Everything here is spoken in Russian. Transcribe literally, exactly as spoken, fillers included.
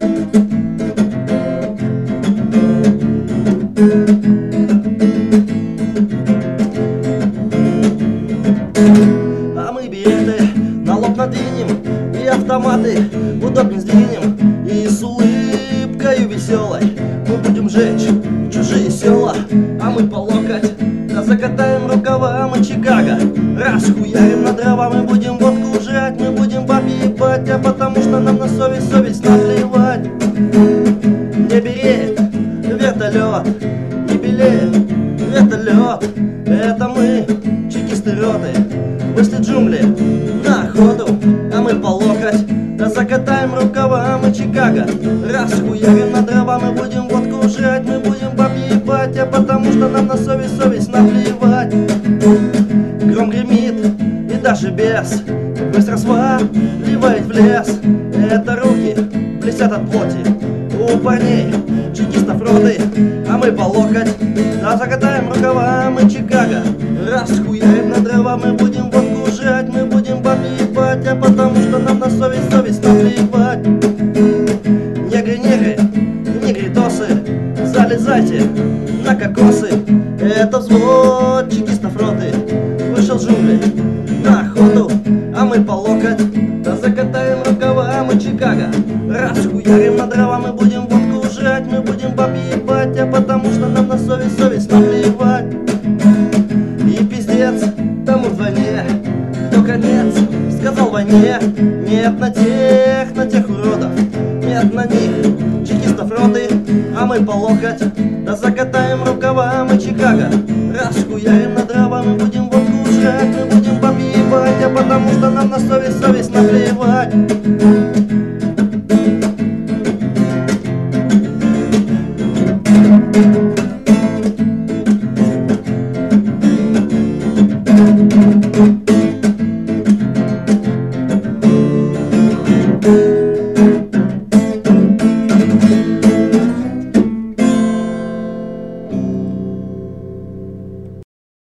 А мы береты на лоб надвинем, и автоматы удобнее сдвинем, и с улыбкою веселой мы будем жечь чужие села. А мы по локоть, да закатаем рукава, мы Чикаго. Расхуярим на дрова, мы будем водку жрать, мы будем баб ебать, а потому что нам на совесть, совесть наплевать. Не берет вертолет, не белеет вертолет, это мы, чекисты роты, вышли джунгли на охоту. А мы по локоть, да закатаем рукава, мы Чикаго. Расхуярим на дрова, мы будем водку жрать, мы будем баб ебать, а потому что нам на совесть, совесть наплевать. Гром гремит и даже бес быстро сваливает в лес. Это руки блестят от плоти у парней чекистов роты. А мы по локоть, да закатаем рукава, мы Чикаго. Расхуярим на дрова, мы будем водку жрать, мы будем баб ебать, а потому что нам на совесть, совесть наплевать. Негры, негры, негритосы, залезайте на кокосы. Это взвод чекистов роты вышел в джунгли на охоту. А мы по локоть, да закатаем рукава, мы Чикаго. Расхуярим на дрова, мы будем водку жрать, мы будем баб ебать, а потому что нам на совесть, совесть наплевать. И пиздец тому вдвойне, кто конец сказал войне. Нет на тех, на тех уродов, нет на них чекистов роты. А мы по локоть, да закатаем рукава, мы Чикаго. Расхуярим на дрова, мы будем водку жрать, мы будем баб ебать, а потому что нам на совесть, совесть наплевать. Thank you.